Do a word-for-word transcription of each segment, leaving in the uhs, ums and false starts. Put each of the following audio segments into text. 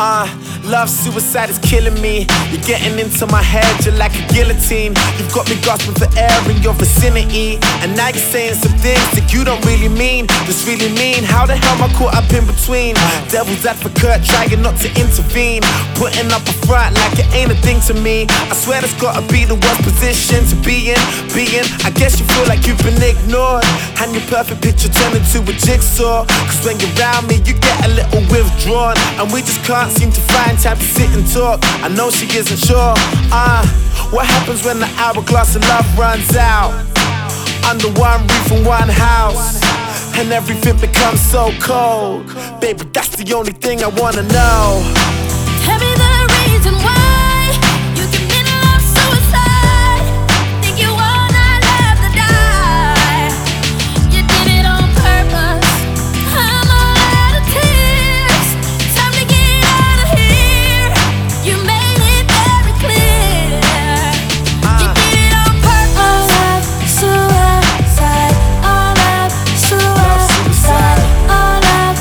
Uh, love suicide is killing me. You're getting into my head, you're like a guillotine. You've got me gasping for air in your vicinity. And now you're saying some things that you don't really mean. Just really mean, how the hell am I caught up in between? Devil's advocate, trying not to intervene. Putting up a front like it ain't a thing to me. I swear that's gotta be the worst position to be in. Being, I guess you feel like you've been ignored. And your perfect picture turned into a jigsaw. Cause when you're around me, you get a little withdrawn. And we just can't seem to find time to sit and talk. I know she isn't sure. Uh, what happens when the hourglass of love runs out? Under one roof and one house, and everything becomes so cold. Baby, that's the only thing I wanna know. Tell me the reason why you commit love suicide. Think you wanna love to die. You did it on purpose. I'm all out of tears. Time to get out of here. You made it very clear. You did it on purpose. Love suicide. All love suicide. All love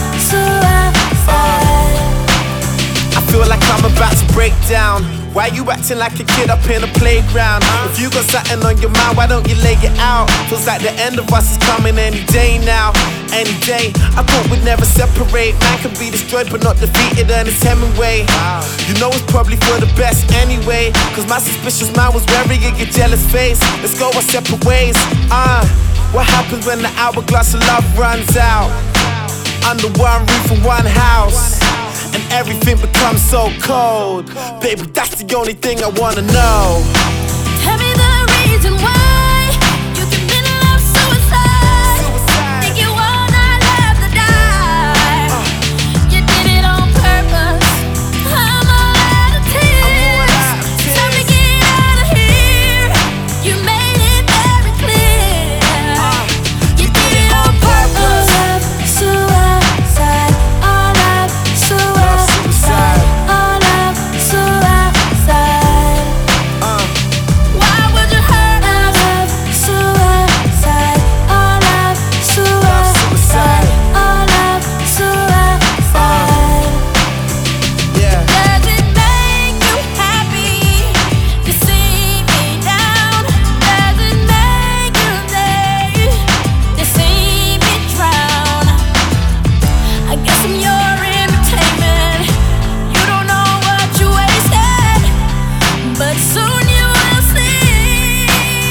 suicide. I feel like I'm about to break down. Why you acting like a kid up in a playground? If you got something on your mind, why don't you lay it out? Feels like the end of us is coming any day now. Any day, I thought we'd never separate. Man can be destroyed but not defeated, Ernest Hemingway. You know it's probably for the best anyway. Cause my suspicious mind was wearing your jealous face. Let's go our separate ways. Uh, what happens when the hourglass of love runs out? Under one roof and one house, and everything becomes so cold. Baby, that's the only thing I wanna know. Tell me the reason why you commit love suicide. Think you wanna love to die. You did it on purpose. I'm all out of tears. Time to get out of here. You made it very clear. You did it on purpose. Love suicide. All love suicide. All love suicide. Why would you hurt us? Love suicide. All love suicide. All love suicide. Yeah. Does it make you happy to see me down? Does it make you day to see me drown? I guess I'm your entertainment. You don't know what you wasted, but soon you will see.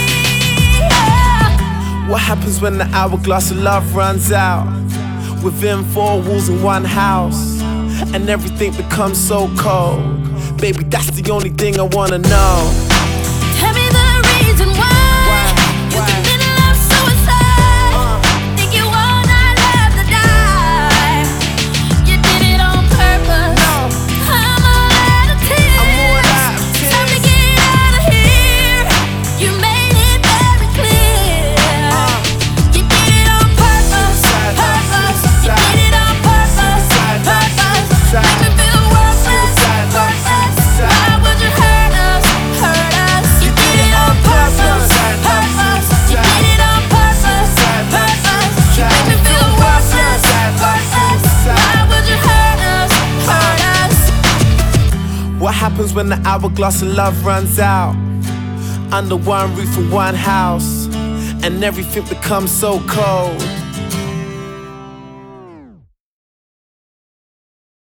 What happens when the hourglass of love runs out? Within four walls in one house, and everything becomes so cold. Baby, that's the only thing I wanna know. Tell me the reason why you commit love suicide. Think you wanna love to die. You did it on purpose. I'm all out of tears. Time to get out of here. You made it very clear. You did it on purpose. Purpose. You did it on purpose. Purpose. Make me feel worthless. Worthless. Why would you hurt us? Hurt us. You did it on purpose. Purpose. You did it on purpose. Purpose. You make me feel worthless. Worthless. Why would you hurt us? Hurt us. What happens when the hourglass of love runs out? Under one roof and one house, and everything becomes so cold.